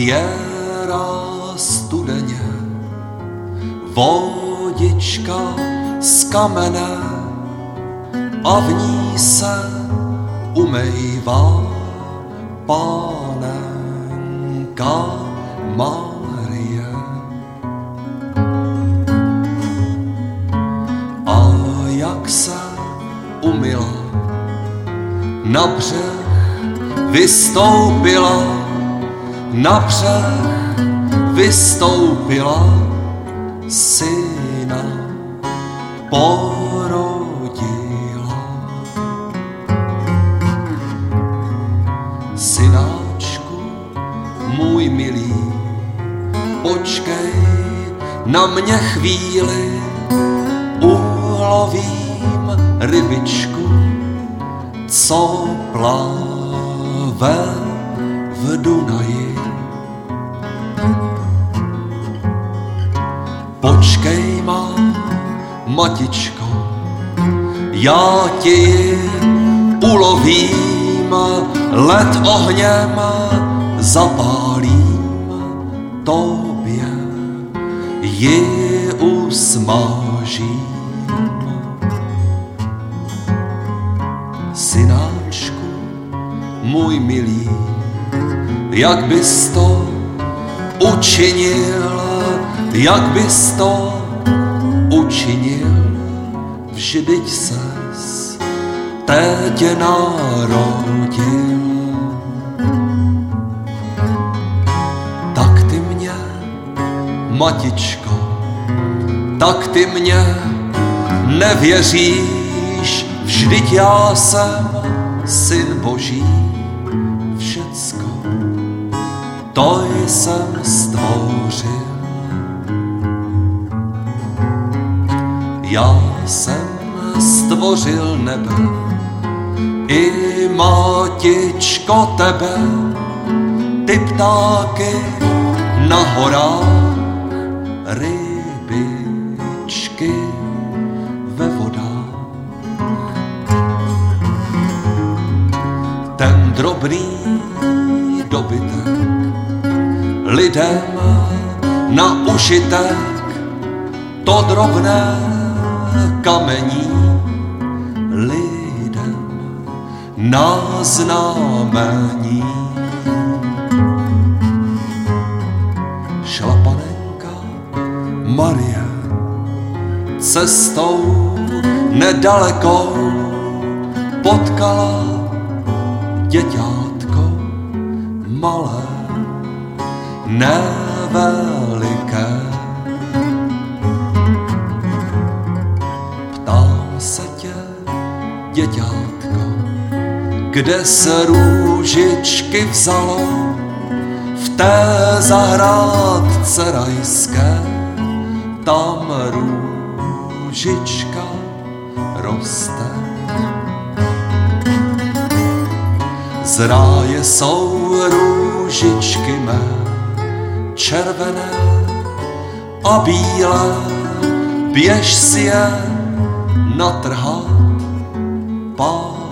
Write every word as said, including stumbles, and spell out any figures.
Věra studeně, vodička z kamene a v ní se umývá Pánenka Marie. A jak se umyla, na břeh vystoupila, na břeh vystoupila, syna porodila. Synáčku můj milý, počkej na mě chvíli, ulovím rybičku, co plave v Dunaji. Počkej má, matičko, já ti ulovím, led ohněm zapálím, tobě ji usmažím. Synáčku můj milý, jak bys to učinil, jak bys to učinil, vždyť ses teď narodil. Tak ty mě, matičko, tak ty mě nevěříš, vždyť já jsem syn Boží, všecko to jsem stvořil. Já jsem stvořil nebe i matičko tebe, ty ptáky na horách, rybičky ve vodách. Ten drobný dobytek lidem na užitek, to drobné kamení lidem na znamení. Šla panenka Marie cestou nedalekou, potkala děťátko malé, neveliké. Ptám se tě, děťátko, kde se růžičky vzalo v té zahrádce rajské, tam růžička roste. Z ráje jsou růžičky mé, červené a bílé, běž si je natrhat, pán.